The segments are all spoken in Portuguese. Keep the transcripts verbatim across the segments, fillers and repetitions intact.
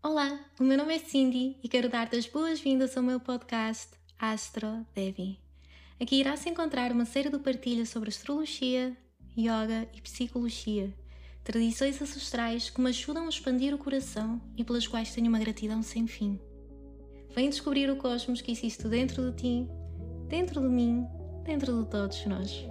Olá, o meu nome é Cindy e quero dar-te as boas-vindas ao meu podcast Astro Devi. Aqui irás encontrar uma série de partilhas sobre astrologia, yoga e psicologia, tradições ancestrais que me ajudam a expandir o coração e pelas quais tenho uma gratidão sem fim. Vem descobrir o cosmos que existe dentro de ti, dentro de mim, dentro de todos nós.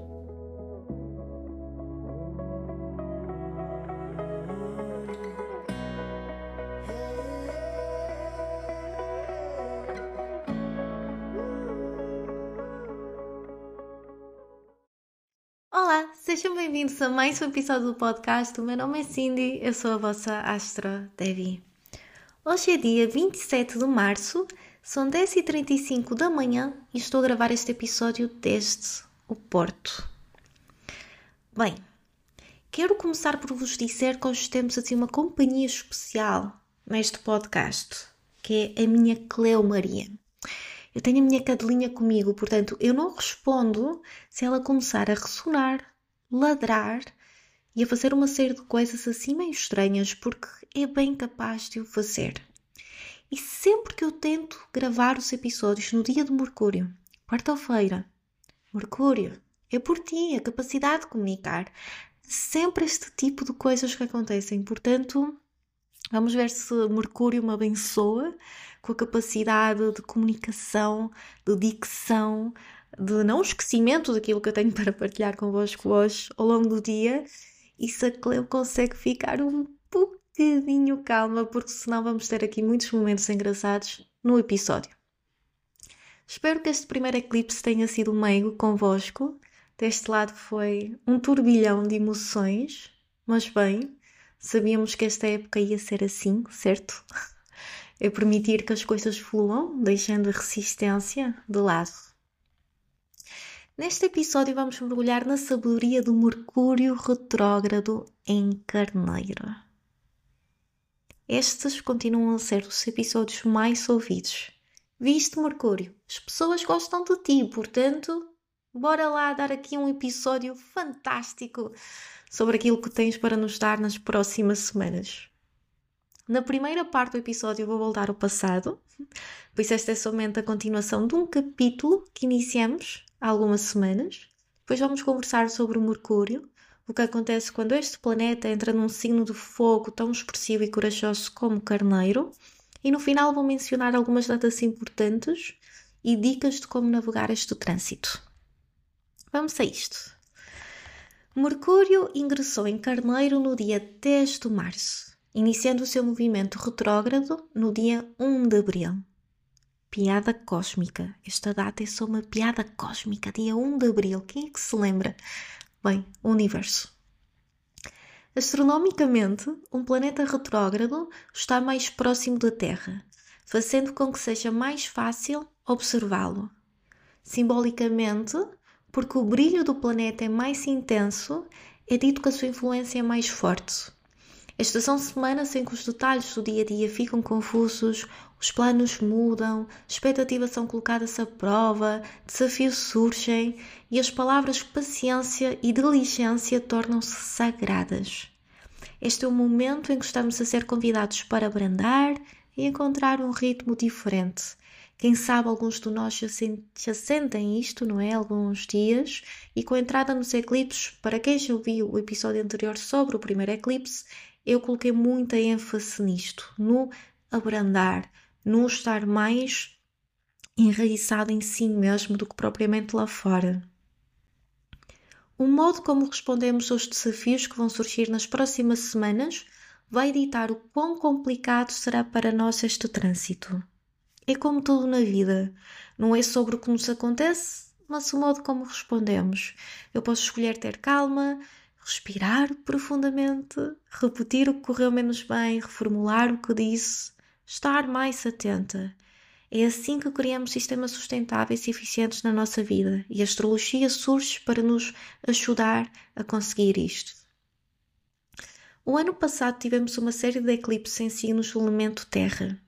Olá, sejam bem-vindos a mais um episódio do podcast. O meu nome é Cindy, eu sou a vossa Astro Devi. Hoje é dia vinte e sete de março, são dez e trinta e cinco da manhã e estou a gravar este episódio desde o Porto. Bem, quero começar por vos dizer que hoje temos assim uma companhia especial neste podcast, que é a minha Cleo Maria. Eu tenho a minha cadelinha comigo, portanto, eu não respondo se ela começar a ressonar, ladrar e a fazer uma série de coisas assim meio estranhas, porque é bem capaz de o fazer. E sempre que eu tento gravar os episódios no dia de Mercúrio, quarta-feira, Mercúrio, é por ti, a capacidade de comunicar. Sempre este tipo de coisas que acontecem, portanto, vamos ver se Mercúrio me abençoa com a capacidade de comunicação, de dicção, de não esquecimento daquilo que eu tenho para partilhar convosco hoje ao longo do dia, e se a Cleo consegue ficar um bocadinho calma, porque senão vamos ter aqui muitos momentos engraçados no episódio. Espero que este primeiro eclipse tenha sido meigo convosco. Deste lado foi um turbilhão de emoções, mas bem, sabíamos que esta época ia ser assim, certo? É permitir que as coisas fluam, deixando a resistência de lado. Neste episódio vamos mergulhar na sabedoria do Mercúrio retrógrado em Carneiro. Estes continuam a ser os episódios mais ouvidos. Viste, Mercúrio? As pessoas gostam de ti, portanto, bora lá dar aqui um episódio fantástico sobre aquilo que tens para nos dar nas próximas semanas. Na primeira parte do episódio eu vou voltar ao passado, pois esta é somente a continuação de um capítulo que iniciamos há algumas semanas. Depois vamos conversar sobre o Mercúrio, o que acontece quando este planeta entra num signo de fogo tão expressivo e corajoso como Carneiro. E no final vou mencionar algumas datas importantes e dicas de como navegar este trânsito. Vamos a isto. Mercúrio ingressou em Carneiro no dia dez de março. Iniciando o seu movimento retrógrado no dia primeiro de abril. Piada cósmica. Esta data é só uma piada cósmica. Dia primeiro de abril. Quem é que se lembra? Bem, o universo. Astronomicamente, um planeta retrógrado está mais próximo da Terra, fazendo com que seja mais fácil observá-lo. Simbolicamente, porque o brilho do planeta é mais intenso, é dito que a sua influência é mais forte. Estas são semanas em que os detalhes do dia-a-dia ficam confusos, os planos mudam, expectativas são colocadas à prova, desafios surgem e as palavras paciência e diligência tornam-se sagradas. Este é o momento em que estamos a ser convidados para abrandar e encontrar um ritmo diferente. Quem sabe alguns de nós já sentem isto, não é? Alguns dias. E com a entrada nos eclipses, para quem já ouviu o episódio anterior sobre o primeiro eclipse, eu coloquei muita ênfase nisto, no abrandar, no estar mais enraizado em si mesmo do que propriamente lá fora. O modo como respondemos aos desafios que vão surgir nas próximas semanas vai ditar o quão complicado será para nós este trânsito. É como tudo na vida, não é sobre o que nos acontece, mas o modo como respondemos. Eu posso escolher ter calma, respirar profundamente, repetir o que correu menos bem, reformular o que disse, estar mais atenta. É assim que criamos sistemas sustentáveis e eficientes na nossa vida e a astrologia surge para nos ajudar a conseguir isto. O ano passado tivemos uma série de eclipses em signos do elemento Terra.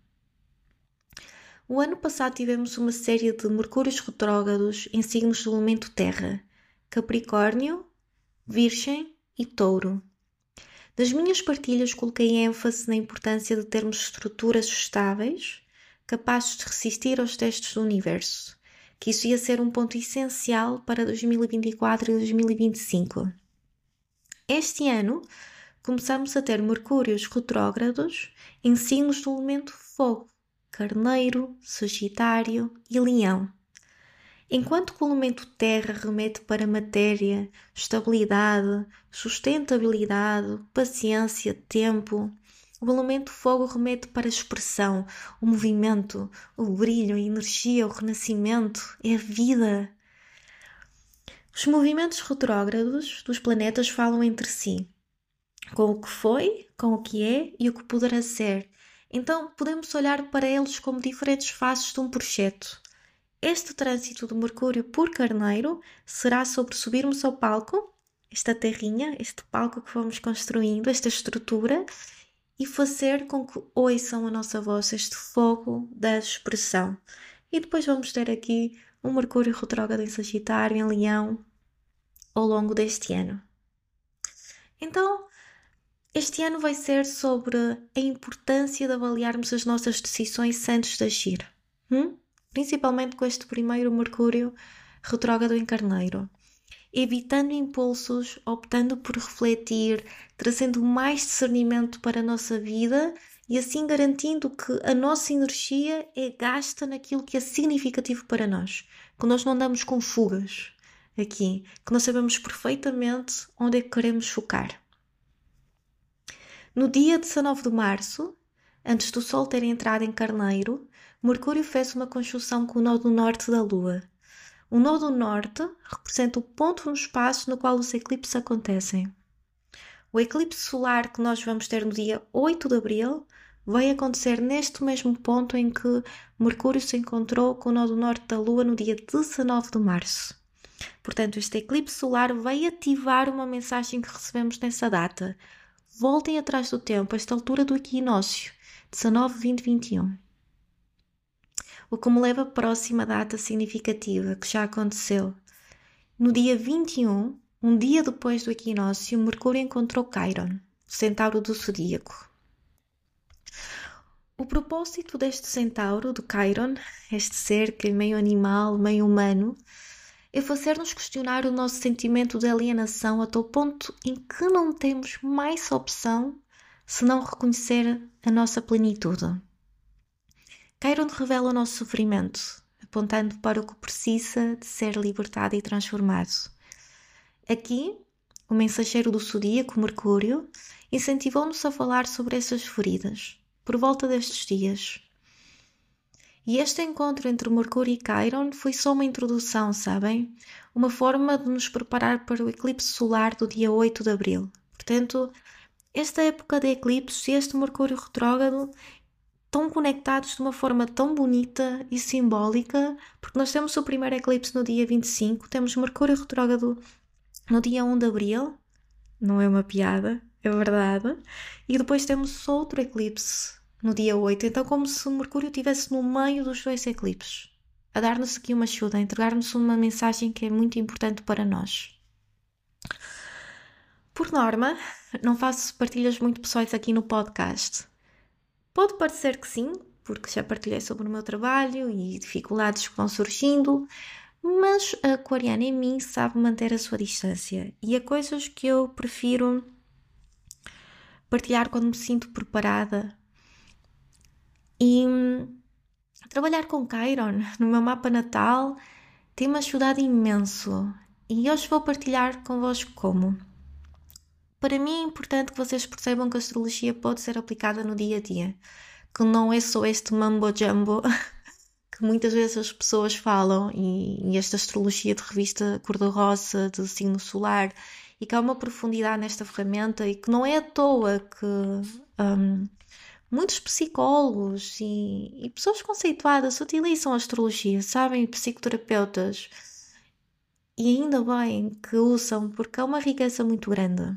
O ano passado tivemos uma série de Mercúrios retrógrados em signos do elemento Terra, Capricórnio, Virgem e Touro. Nas minhas partilhas coloquei ênfase na importância de termos estruturas estáveis, capazes de resistir aos testes do universo, que isso ia ser um ponto essencial para dois mil e vinte e quatro e dois mil e vinte e cinco. Este ano, começamos a ter Mercúrios retrógrados em signos do elemento fogo, Carneiro, Sagitário e Leão. Enquanto que o elemento terra remete para matéria, estabilidade, sustentabilidade, paciência, tempo, o elemento fogo remete para a expressão, o movimento, o brilho, a energia, o renascimento, é a vida. Os movimentos retrógrados dos planetas falam entre si, com o que foi, com o que é e o que poderá ser. Então podemos olhar para eles como diferentes faces de um projeto. Este trânsito de Mercúrio por Carneiro será sobre subirmos ao palco, esta terrinha, este palco que vamos construindo, esta estrutura, e fazer com que ouçam a nossa voz, este fogo da expressão. E depois vamos ter aqui um Mercúrio retrógrado em Sagitário, em Leão, ao longo deste ano. Então, este ano vai ser sobre a importância de avaliarmos as nossas decisões antes de agir. Hum? Principalmente com este primeiro Mercúrio retrógrado em Carneiro. Evitando impulsos, optando por refletir, trazendo mais discernimento para a nossa vida e assim garantindo que a nossa energia é gasta naquilo que é significativo para nós. Que nós não andamos com fugas aqui, que nós sabemos perfeitamente onde é que queremos focar. No dia dezanove de março, antes do Sol ter entrado em Carneiro, Mercúrio fez uma conjunção com o nó do norte da Lua. O nó do norte representa o ponto no espaço no qual os eclipses acontecem. O eclipse solar que nós vamos ter no dia oito de abril vai acontecer neste mesmo ponto em que Mercúrio se encontrou com o nó do norte da Lua no dia dezanove de março. Portanto, este eclipse solar vai ativar uma mensagem que recebemos nessa data. Voltem atrás do tempo, esta altura do equinócio, dezanove, vinte, vinte e um. O que me leva à próxima data significativa que já aconteceu. No dia vinte e um, um dia depois do equinócio, Mercúrio encontrou Quiron, o centauro do zodíaco. O propósito deste centauro, do Quiron, este ser que é meio animal, meio humano, é fazer-nos questionar o nosso sentimento de alienação até o ponto em que não temos mais opção senão reconhecer a nossa plenitude. Quiron revela o nosso sofrimento, apontando para o que precisa de ser libertado e transformado. Aqui, o mensageiro do zodíaco, Mercúrio, incentivou-nos a falar sobre essas feridas, por volta destes dias. E este encontro entre Mercúrio e Quiron foi só uma introdução, sabem? Uma forma de nos preparar para o eclipse solar do dia oito de abril. Portanto, esta época de eclipse e este Mercúrio retrógrado estão conectados de uma forma tão bonita e simbólica, porque nós temos o primeiro eclipse no dia vinte e cinco, temos Mercúrio retrógrado no dia um de abril, não é uma piada, é verdade, e depois temos outro eclipse no dia oito, então como se o Mercúrio estivesse no meio dos dois eclipses, a dar-nos aqui uma ajuda, a entregar-nos uma mensagem que é muito importante para nós. Por norma, não faço partilhas muito pessoais aqui no podcast. Pode parecer que sim, porque já partilhei sobre o meu trabalho e dificuldades que vão surgindo, mas a aquariana em mim sabe manter a sua distância e há coisas que eu prefiro partilhar quando me sinto preparada. E trabalhar com Quiron no meu mapa natal tem-me ajudado imenso e hoje vou partilhar convosco como. Para mim é importante que vocês percebam que a astrologia pode ser aplicada no dia a dia, que não é só este mambo-jumbo que muitas vezes as pessoas falam e, e esta astrologia de revista cor-de-rosa, de signo solar, e que há uma profundidade nesta ferramenta e que não é à toa que um, muitos psicólogos e, e pessoas conceituadas utilizam a astrologia, sabem, psicoterapeutas, e ainda bem que usam, porque é uma riqueza muito grande.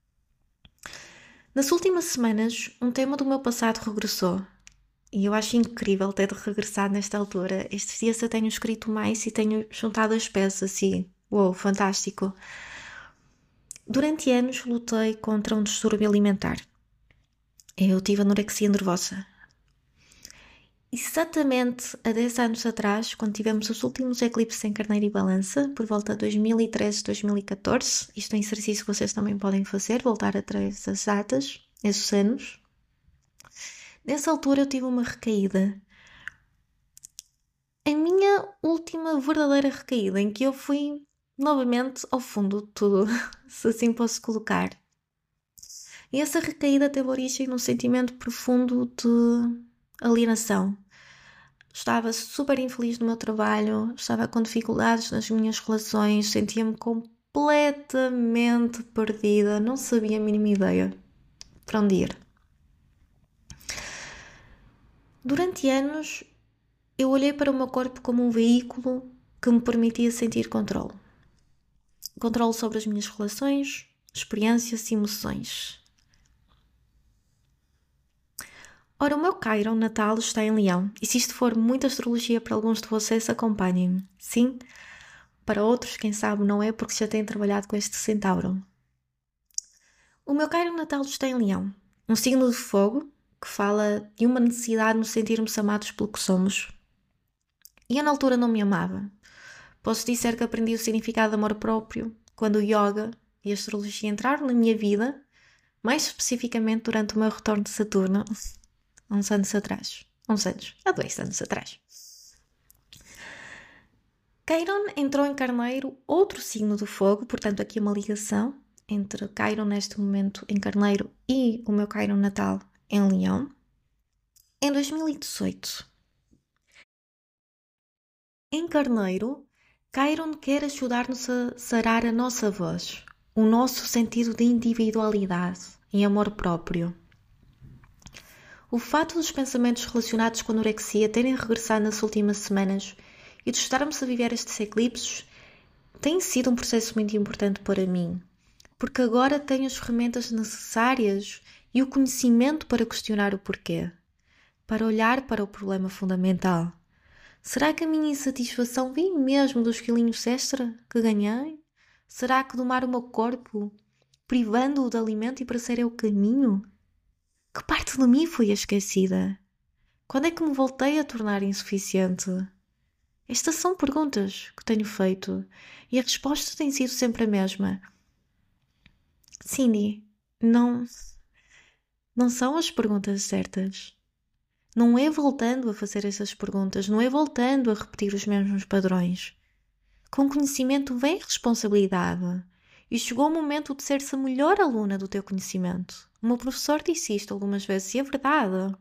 Nas últimas semanas, um tema do meu passado regressou e eu acho incrível ter regressado nesta altura. Estes dias eu tenho escrito mais e tenho juntado as peças e, uou, fantástico. Durante anos lutei contra um distúrbio alimentar. Eu tive anorexia nervosa. Exatamente há dez anos atrás, quando tivemos os últimos eclipses em Carneiro e Balança, por volta de dois mil e treze, dois mil e catorze, isto é um exercício que vocês também podem fazer, voltar atrás das datas, esses anos. Nessa altura eu tive uma recaída. A minha última verdadeira recaída, em que eu fui novamente ao fundo de tudo, se assim posso colocar. E essa recaída teve origem num sentimento profundo de alienação. Estava super infeliz no meu trabalho, estava com dificuldades nas minhas relações, sentia-me completamente perdida, não sabia a mínima ideia para onde ir. Durante anos, eu olhei para o meu corpo como um veículo que me permitia sentir controle. Controle sobre as minhas relações, experiências e emoções. Ora, o meu Chiron natal está em Leão, e se isto for muita astrologia para alguns de vocês, acompanhem-me. Sim, para outros, quem sabe, não é porque já têm trabalhado com este centauro. O meu Chiron natal está em Leão, um signo de fogo que fala de uma necessidade de nos sentirmos amados pelo que somos. E eu na altura não me amava. Posso dizer que aprendi o significado de amor próprio quando o yoga e a astrologia entraram na minha vida, mais especificamente durante o meu retorno de Saturno, uns anos atrás. Uns anos, há dois anos atrás. Chiron entrou em Carneiro, outro signo do fogo, portanto aqui uma ligação entre Chiron neste momento em Carneiro e o meu Chiron natal em Leão, em dois mil e dezoito. Em Carneiro, Chiron quer ajudar-nos a sarar a nossa voz, o nosso sentido de individualidade e amor próprio. O fato dos pensamentos relacionados com a anorexia terem regressado nas últimas semanas e de estarmos a viver estes eclipses tem sido um processo muito importante para mim, porque agora tenho as ferramentas necessárias e o conhecimento para questionar o porquê, para olhar para o problema fundamental. Será que a minha insatisfação vem mesmo dos quilinhos extra que ganhei? Será que domar o meu corpo, privando-o de alimento e para ser eu o caminho? Que parte de mim foi esquecida? Quando é que me voltei a tornar insuficiente? Estas são perguntas que tenho feito e a resposta tem sido sempre a mesma. Cindy, não, não são as perguntas certas. Não é voltando a fazer essas perguntas, não é voltando a repetir os mesmos padrões. Com conhecimento vem responsabilidade. E chegou o momento de ser-se a melhor aluna do teu conhecimento. O meu professor disse isto algumas vezes e é verdade.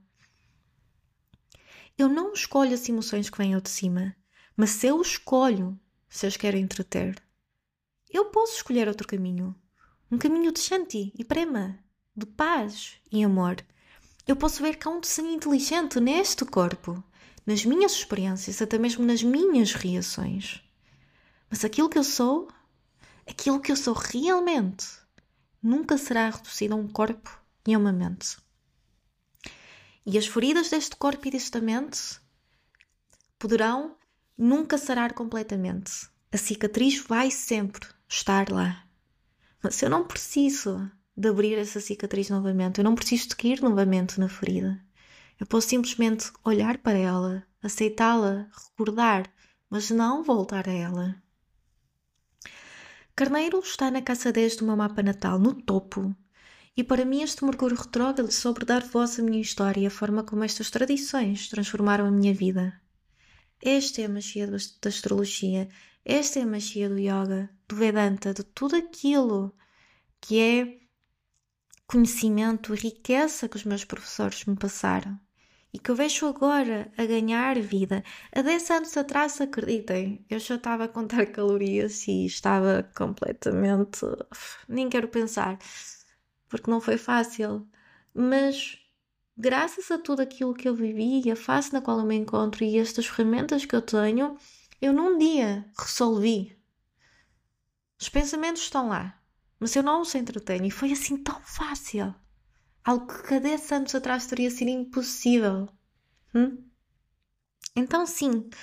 Eu não escolho as emoções que vêm ao de cima, mas se eu escolho, se as quero entreter, eu posso escolher outro caminho. Um caminho de Shanti e Prema, de paz e amor. Eu posso ver que há um desenho inteligente neste corpo, nas minhas experiências, até mesmo nas minhas reações. Mas aquilo que eu sou, aquilo que eu sou realmente, nunca será reduzido a um corpo e a uma mente. E as feridas deste corpo e desta mente poderão nunca sarar completamente. A cicatriz vai sempre estar lá. Mas eu não preciso de abrir essa cicatriz novamente. Eu não preciso de cair novamente na ferida. Eu posso simplesmente olhar para ela, aceitá-la, recordar, mas não voltar a ela. Carneiro está na casa dez do meu mapa natal, no topo. E para mim este Mercúrio retrógrado sobre dar voz à minha história e a forma como estas tradições transformaram a minha vida. Esta é a magia da astrologia, esta é a magia do yoga, do Vedanta, de tudo aquilo que é conhecimento e riqueza que os meus professores me passaram e que eu vejo agora a ganhar vida. Há dez anos atrás, acreditem, eu já estava a contar calorias e estava completamente... nem quero pensar, porque não foi fácil. Mas graças a tudo aquilo que eu vivi e a fase na qual eu me encontro e estas ferramentas que eu tenho, eu num dia resolvi. Os pensamentos estão lá, mas eu não os entretenho e foi assim tão fácil. Algo que há dez anos atrás teria sido impossível. Hum? Então sim,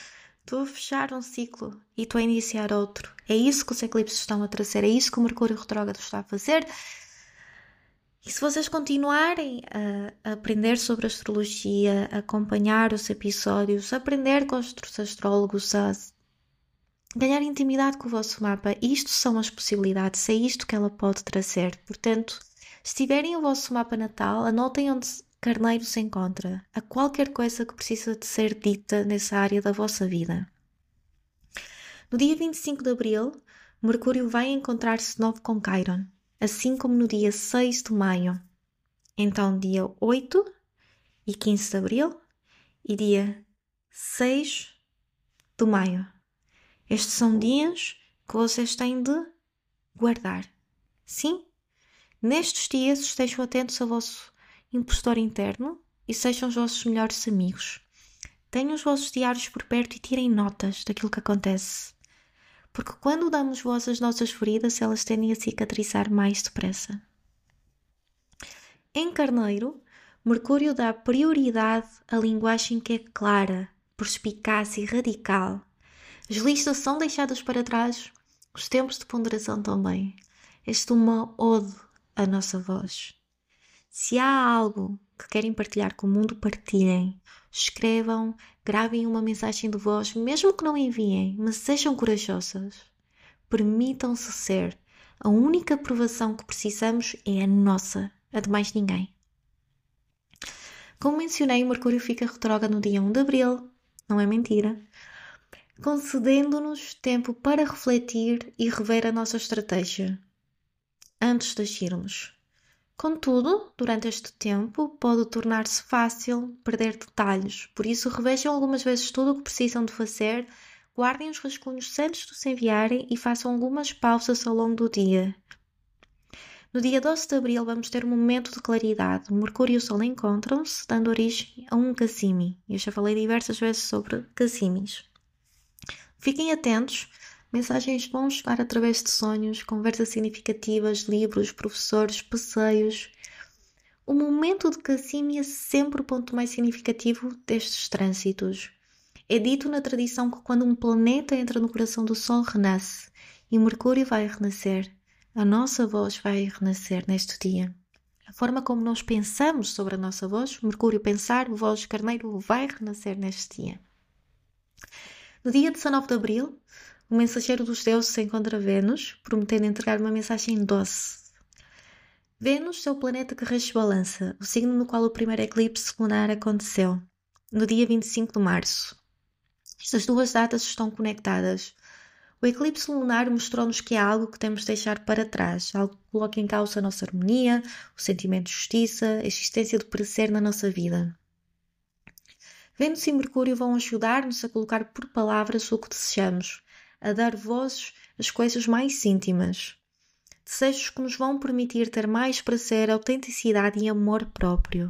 Estou a fechar um ciclo e estou a iniciar outro. É isso que os eclipses estão a trazer, é isso que o Mercúrio retrógrado está a fazer. E se vocês continuarem a aprender sobre astrologia, a acompanhar os episódios, a aprender com os astrólogos, a ganhar intimidade com o vosso mapa, isto são as possibilidades, é isto que ela pode trazer. Portanto, se tiverem o vosso mapa natal, anotem onde Carneiro se encontra, a qualquer coisa que precisa de ser dita nessa área da vossa vida. No dia vinte e cinco de abril, Mercúrio vai encontrar-se de novo com Quiron, assim como no dia seis de maio. Então, dia oito e quinze de abril e dia seis de maio. Estes são dias que vocês têm de guardar. Sim, nestes dias estejam atentos ao vosso impostor interno e sejam os vossos melhores amigos. Tenham os vossos diários por perto e tirem notas daquilo que acontece. Porque quando damos voz às nossas feridas, elas tendem a cicatrizar mais depressa. Em Carneiro, Mercúrio dá prioridade à linguagem que é clara, perspicaz e radical. As listas são deixadas para trás, os tempos de ponderação também. Este é uma ode à nossa voz. Se há algo que querem partilhar com o mundo, partilhem. Escrevam, gravem uma mensagem de voz, mesmo que não enviem, mas sejam corajosas. Permitam-se ser. A única aprovação que precisamos é a nossa, a de mais ninguém. Como mencionei, o Mercúrio fica retrógrado no dia um de abril, não é mentira, concedendo-nos tempo para refletir e rever a nossa estratégia antes de agirmos. Contudo, durante este tempo, pode tornar-se fácil perder detalhes, por isso revejam algumas vezes tudo o que precisam de fazer, guardem os rascunhos antes de se enviarem e façam algumas pausas ao longo do dia. No dia doze de abril vamos ter um momento de claridade. O Mercúrio e o Sol encontram-se, dando origem a um Casimi. Eu já falei diversas vezes sobre Casimis. Fiquem atentos, mensagens vão chegar através de sonhos, conversas significativas, livros, professores, passeios. O momento de Casimi é sempre o ponto mais significativo destes trânsitos. É dito na tradição que quando um planeta entra no coração do Sol, renasce, e Mercúrio vai renascer. A nossa voz vai renascer neste dia. A forma como nós pensamos sobre a nossa voz, Mercúrio pensar, voz Carneiro, vai renascer neste dia. No dia dezanove de abril, o mensageiro dos deuses encontra Vênus, prometendo entregar uma mensagem doce. Vênus é o planeta que rege balança, o signo no qual o primeiro eclipse lunar aconteceu, no dia vinte e cinco de março. Estas duas datas estão conectadas. O eclipse lunar mostrou-nos que há algo que temos de deixar para trás, algo que coloca em causa a nossa harmonia, o sentimento de justiça, a existência de prazer na nossa vida. Vênus e Mercúrio vão ajudar-nos a colocar por palavras o que desejamos, a dar vozes às coisas mais íntimas. Desejos que nos vão permitir ter mais prazer, autenticidade e amor próprio.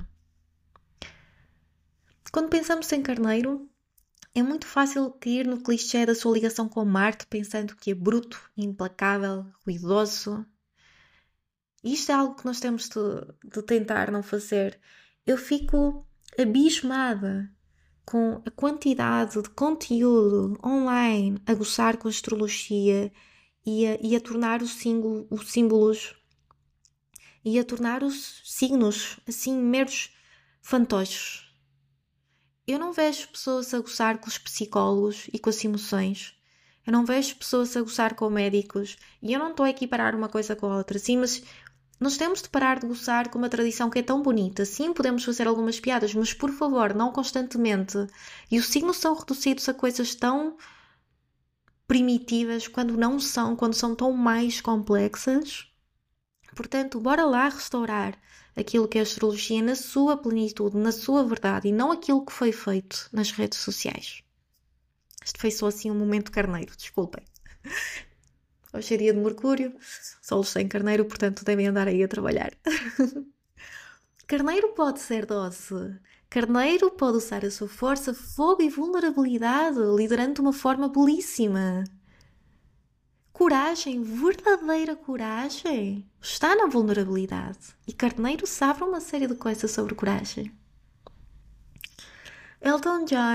Quando pensamos em Carneiro, é muito fácil cair no clichê da sua ligação com Marte, pensando que é bruto, implacável, ruidoso. E isto é algo que nós temos de, de tentar não fazer. Eu fico abismada com a quantidade de conteúdo online a gozar com a astrologia e a, e a tornar os, símbolo, os símbolos e a tornar os signos assim meros fantoches. Eu não vejo pessoas a gozar com os psicólogos e com as emoções. Eu não vejo pessoas a gozar com médicos. E eu não estou a equiparar uma coisa com a outra, sim, mas nós temos de parar de gozar com uma tradição que é tão bonita. Sim, podemos fazer algumas piadas, mas por favor, não constantemente. E os signos são reduzidos a coisas tão primitivas quando não são, quando são tão mais complexas. Portanto, bora lá restaurar aquilo que é a astrologia na sua plenitude, na sua verdade, e não aquilo que foi feito nas redes sociais. Este foi só assim um momento carneiro, desculpem. Hoje é dia de Mercúrio, Sol sem Carneiro, portanto devem andar aí a trabalhar. Carneiro pode ser doce. Carneiro pode usar a sua força, fogo e vulnerabilidade, liderando de uma forma belíssima. Coragem, verdadeira coragem, está na vulnerabilidade. E Carneiro sabe uma série de coisas sobre coragem. Elton John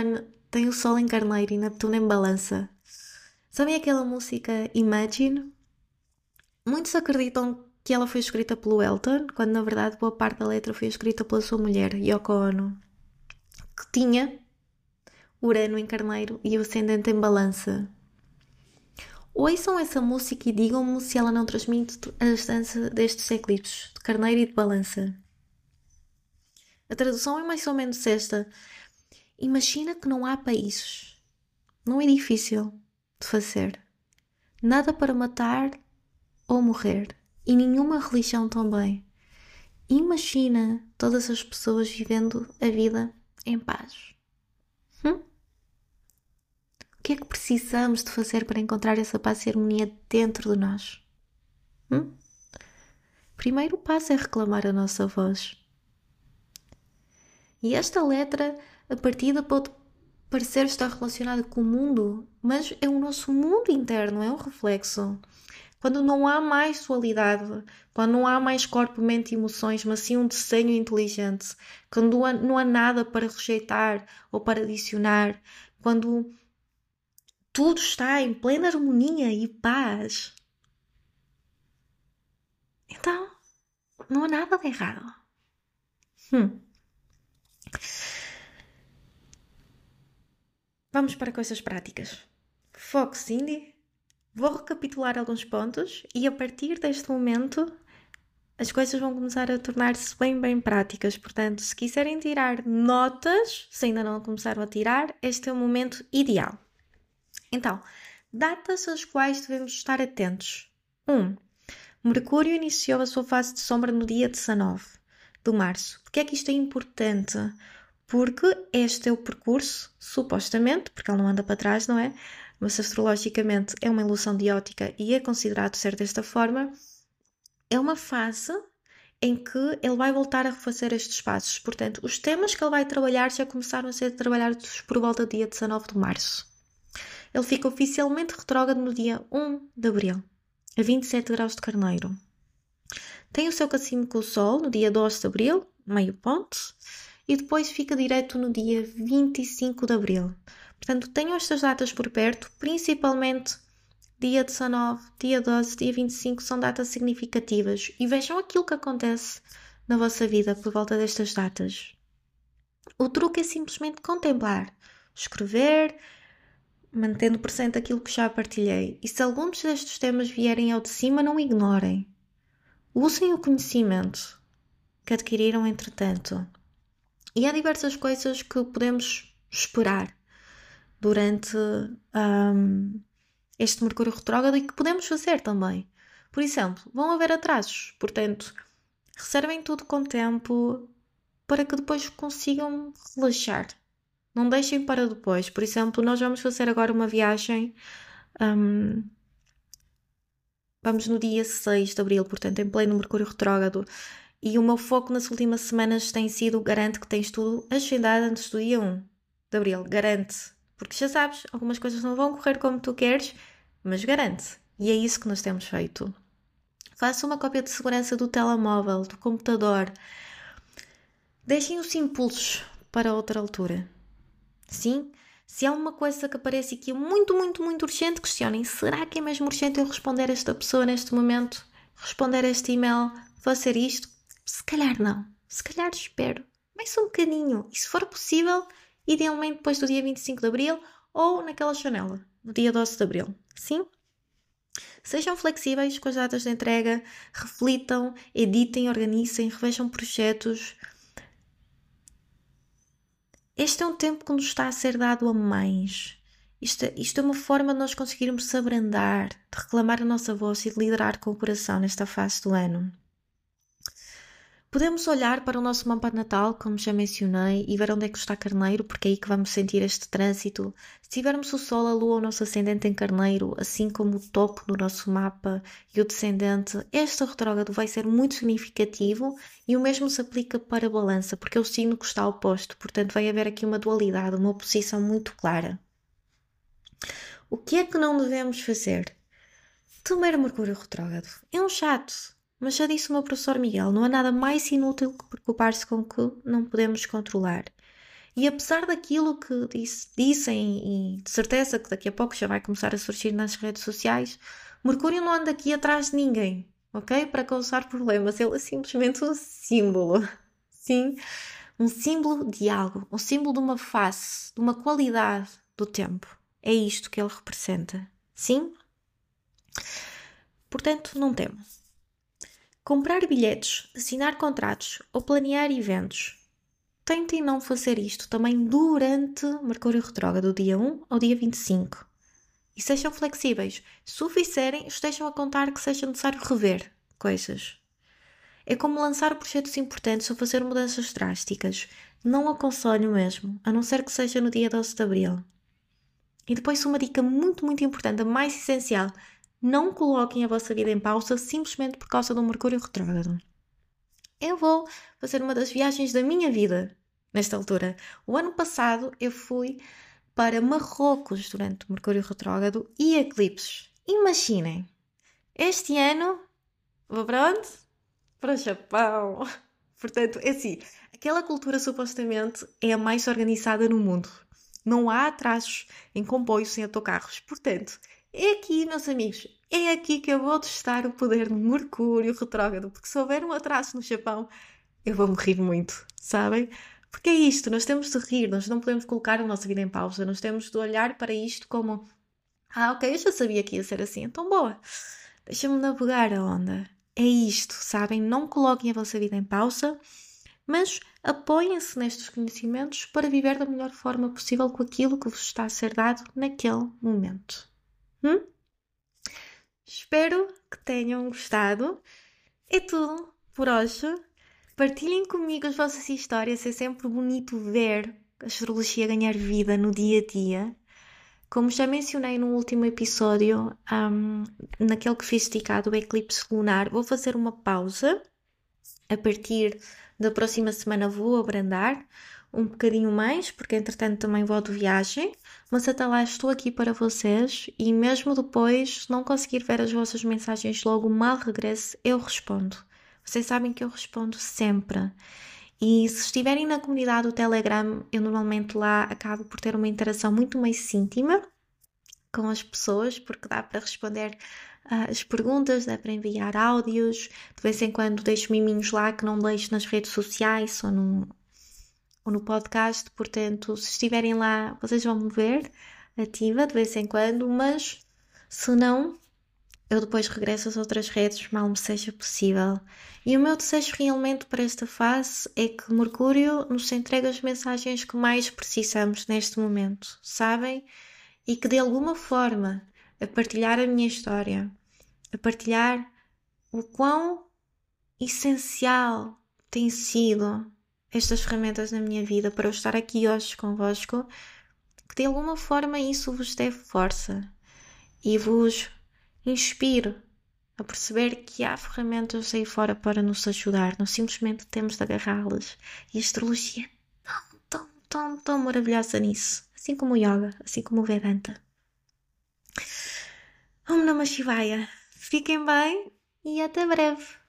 tem o Sol em Carneiro e Neptuno em Balança. Sabem aquela música Imagine? Muitos acreditam que ela foi escrita pelo Elton, quando na verdade boa parte da letra foi escrita pela sua mulher, Yoko Ono, que tinha Urano em Carneiro e o ascendente em Balança. Ouçam essa música e digam-me se ela não transmite a distância destes eclipses, de Carneiro e de Balança. A tradução é mais ou menos esta. Imagina que não há países. Não é difícil de fazer. Nada para matar ou morrer. E nenhuma religião também. Imagina todas as pessoas vivendo a vida em paz. Hum? O que é que precisamos de fazer para encontrar essa paz e harmonia dentro de nós? Hum? Primeiro passo é reclamar a nossa voz. E esta letra, a partida, pode parecer estar relacionada com o mundo, mas é o nosso mundo interno, é um reflexo. Quando não há mais dualidade, quando não há mais corpo, mente e emoções, mas sim um desenho inteligente, quando não há, não há nada para rejeitar ou para adicionar, quando tudo está em plena harmonia e paz, então não há nada de errado. Hum. Vamos para coisas práticas. Foco, Cindy. Vou recapitular alguns pontos e a partir deste momento as coisas vão começar a tornar-se bem, bem práticas. Portanto, se quiserem tirar notas, se ainda não começaram a tirar, este é o momento ideal. Então, datas às quais devemos estar atentos. um. Mercúrio iniciou a sua fase de sombra no dia dezanove de março. Porquê é que isto é importante? Porque este é o percurso, supostamente, porque ele não anda para trás, não é? Mas astrologicamente é uma ilusão de ótica e é considerado ser desta forma, é uma fase em que ele vai voltar a refazer estes passos. Portanto, os temas que ele vai trabalhar já começaram a ser trabalhados por volta do dia dezanove de março. Ele fica oficialmente retrógrado no dia um de abril, a vinte e sete graus de Carneiro. Tem o seu cassino com o Sol no dia doze de abril, meio ponto, e depois fica direto no dia vinte e cinco de abril. Portanto, tenham estas datas por perto, principalmente dia dezanove, dia doze, dia vinte e cinco, são datas significativas. E vejam aquilo que acontece na vossa vida por volta destas datas. O truque é simplesmente contemplar, escrever, mantendo presente aquilo que já partilhei. E se alguns destes temas vierem ao de cima, não ignorem. Usem o conhecimento que adquiriram entretanto. E há diversas coisas que podemos esperar durante um, este Mercúrio retrógrado e que podemos fazer também. Por exemplo, vão haver atrasos, portanto, reservem tudo com tempo para que depois consigam relaxar. Não deixem para depois. Por exemplo, nós vamos fazer agora uma viagem, um, vamos no dia seis de abril, portanto, em pleno Mercúrio retrógrado, e o meu foco nas últimas semanas tem sido garante que tens tudo agendado antes do dia um de abril, garante. Porque já sabes, algumas coisas não vão correr como tu queres, mas garante. E é isso que nós temos feito. Faça uma cópia de segurança do telemóvel, do computador. Deixem os impulsos para outra altura. Sim? Se há uma coisa que aparece aqui muito, muito, muito urgente, questionem. Será que é mesmo urgente eu responder a esta pessoa neste momento? Responder a este e-mail? Fazer isto? Se calhar não. Se calhar espero. Mais um bocadinho. E se for possível, idealmente depois do dia vinte e cinco de abril ou naquela janela, no dia doze de abril. Sim? Sejam flexíveis com as datas de entrega, reflitam, editem, organizem, revejam projetos. Este é um tempo que nos está a ser dado a mais. Isto, isto é uma forma de nós conseguirmos se abrandar, de reclamar a nossa voz e de liderar com o coração nesta fase do ano. Podemos olhar para o nosso mapa natal, como já mencionei, e ver onde é que está Carneiro, porque é aí que vamos sentir este trânsito. Se tivermos o Sol, a Lua, o nosso ascendente em Carneiro, assim como o topo do nosso mapa e o descendente, este retrógrado vai ser muito significativo e o mesmo se aplica para a Balança, porque é o signo que está oposto, portanto vai haver aqui uma dualidade, uma oposição muito clara. O que é que não devemos fazer? Temer Mercúrio retrógrado. É um chato. Mas já disse o meu professor Miguel, não há nada mais inútil que preocupar-se com o que não podemos controlar. E apesar daquilo que disse, dissem, e de certeza que daqui a pouco já vai começar a surgir nas redes sociais, Mercúrio não anda aqui atrás de ninguém, ok? Para causar problemas. Ele é simplesmente um símbolo. Sim, um símbolo de algo, um símbolo de uma face, de uma qualidade do tempo. É isto que ele representa. Sim? Portanto, não temo. Comprar bilhetes, assinar contratos ou planear eventos. Tentem não fazer isto também durante Mercúrio retrógrado, do dia um ao dia vinte e cinco. E sejam flexíveis. Se o fizerem, estejam a contar que seja necessário rever coisas. É como lançar projetos importantes ou fazer mudanças drásticas. Não aconselho mesmo, a não ser que seja no dia doze de abril. E depois uma dica muito, muito importante, a mais essencial. Não coloquem a vossa vida em pausa simplesmente por causa do Mercúrio retrógrado. Eu vou fazer uma das viagens da minha vida nesta altura. O ano passado eu fui para Marrocos durante o Mercúrio retrógrado e eclipses. Imaginem, este ano vou para onde? Para o Japão. Portanto, é assim, aquela cultura supostamente é a mais organizada no mundo. Não há atrasos em comboios sem autocarros. Portanto, é aqui, meus amigos, é aqui que eu vou testar o poder do Mercúrio retrógrado, porque se houver um atraso no Japão, eu vou morrer muito, sabem? Porque é isto, nós temos de rir, nós não podemos colocar a nossa vida em pausa, nós temos de olhar para isto como ah, ok, eu já sabia que ia ser assim, então boa, deixa-me navegar a onda. É isto, sabem? Não coloquem a vossa vida em pausa, mas apoiem-se nestes conhecimentos para viver da melhor forma possível com aquilo que vos está a ser dado naquele momento. Hum? Espero que tenham gostado. É tudo por hoje. Partilhem comigo as vossas histórias. É sempre bonito ver a astrologia ganhar vida no dia a dia. Como já mencionei no último episódio, um, naquele que fiz dedicado ao eclipse lunar, vou fazer uma pausa. A partir da próxima semana vou abrandar um bocadinho mais, porque entretanto também vou de viagem, mas até lá estou aqui para vocês e mesmo depois, se não conseguir ver as vossas mensagens logo mal regresse, eu respondo. Vocês sabem que eu respondo sempre. E se estiverem na comunidade do Telegram, eu normalmente lá acabo por ter uma interação muito mais íntima com as pessoas, porque dá para responder uh, as perguntas, dá para enviar áudios, de vez em quando deixo miminhos lá que não deixo nas redes sociais ou no, ou no podcast, portanto, se estiverem lá, vocês vão me ver ativa de vez em quando, mas se não, eu depois regresso às outras redes, mal me seja possível. E o meu desejo realmente para esta fase é que Mercúrio nos entregue as mensagens que mais precisamos neste momento, sabem? E que de alguma forma, a partilhar a minha história, a partilhar o quão essencial têm sido estas ferramentas na minha vida para eu estar aqui hoje convosco, que de alguma forma isso vos dê força e vos inspire a perceber que há ferramentas aí fora para nos ajudar, nós simplesmente temos de agarrá-las. E a astrologia é tão, tão, tão, tão maravilhosa nisso, assim como o yoga, assim como o Vedanta. Om Namah Shivaya. Fiquem bem e até breve.